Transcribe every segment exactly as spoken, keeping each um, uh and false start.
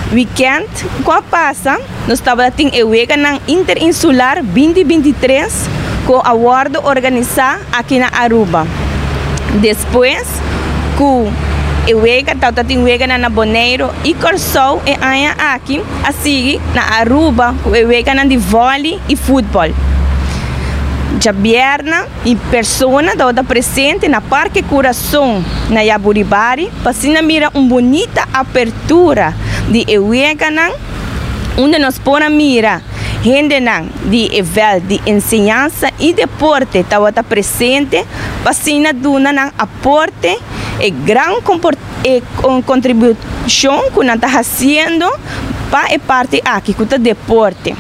weekend com a passa, nós estava tendo o Wega na Interinsular vinte vinte e três com a awardo organizar aqui na Aruba. Depois, com o Wega, estava tendo Wega na Bonaire e Corsou e Anha aqui, assim na Aruba, com o Wega na de vôlei e futebol. Já Bierna e persona estava presente na Parque Coração na Yaburibari, para assim mira uma bonita abertura de Ewega, onde nós podemos mirar gente de nível de ensinança e deporte estava presente, para assim dar aporte e grande contribuição que nós estamos fazendo para a parte aqui, que é o deporte.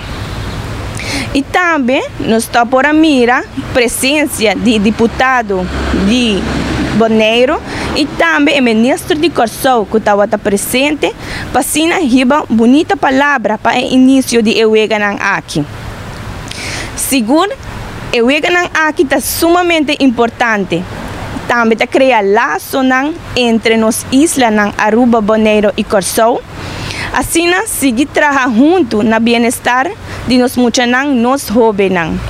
E também nós estamos por mira presença de deputado de Bonaire e também o ministro de Corsou que estava presente para assim riba bonita palavra para o início de Ewega aqui. Segundo, Ewega aqui está sumamente importante. Também está criar laço entre as islas Aruba, Bonaire e Corsou. Assim, seguir trabalhando junto na bem-estar de nós muitos nós jovens.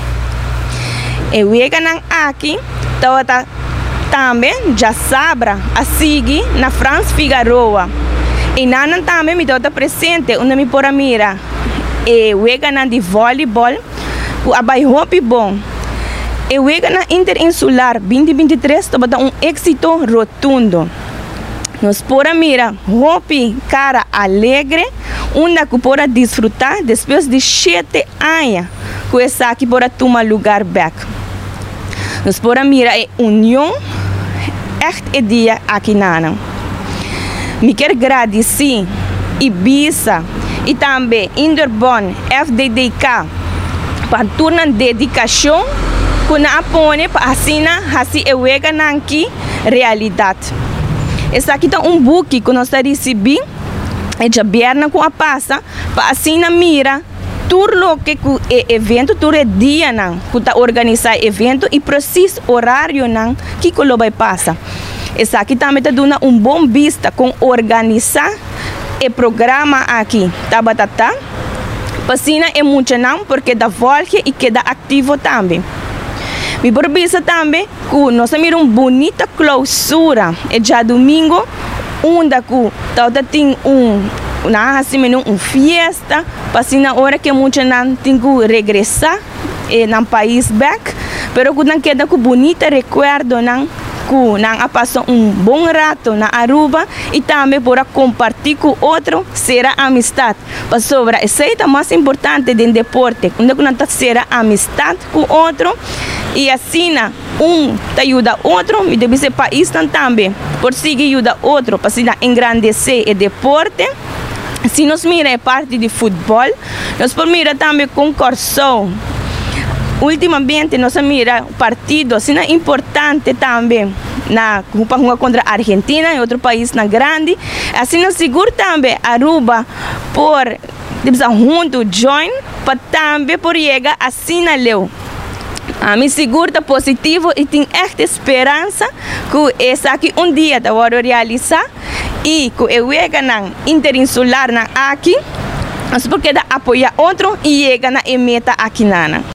E o Wega aqui tá também já sabe a seguir na France Figueroa. E nana também me dá presente onde me pora mira. E o Wega de voleibol, o abai hopi bom. E o Wega Interinsular vinte vinte e três tá um êxito rotundo. Nós pora mira hopi cara alegre, onde que pora desfrutar depois de sete anos que essa aqui pora tomar lugar back. Nós pora mira a união echt é dia aqui nana. Me quero agradecer Ibiza e também Interbon F D D K para turna dedicação que na apone para assinar assim é Wega aqui realidade. Esse aqui é um book que nós recebemos, é de Bierna com a passa, para assim mira tudo que o evento, todo dia que está organizando evento e preciso horário que o vai passar. Esse aqui também está dando um bom vista com organizar o programa aqui, tá batata? Para assim é muito não, porque dá volta e queda ativo também. Me provisa também que nós temos uma bonita clausura. É já domingo, onde que tem um na assim uma festa, para assim na hora que muitos não tem que regressar e no país back, pero que não queda com bonita recuerdo não que não passou um bom rato na Aruba e também para compartilhar com outro será amistade. Para sobre essa é a mais importante do deporte, onde que não será amistade com outro. E assim, um te ajuda outro, e deve ser país também, por seguir ajuda outro, para assim engrandecer o deporte. Se nós mira a parte de futebol, nós podemos mirar também com Corsou. Ultimamente nós mira partido assim importante também na contra a Argentina e outro país na grande. Assim nós seguro também Aruba por junto join para também por chegar assim na leu. A mim seguro está positivo e tenho esta esperança que essa aqui um dia da hora realizar e que eu chega na Interinsular na aqui, mas porque da apoiar outro e chega na meta aqui nana.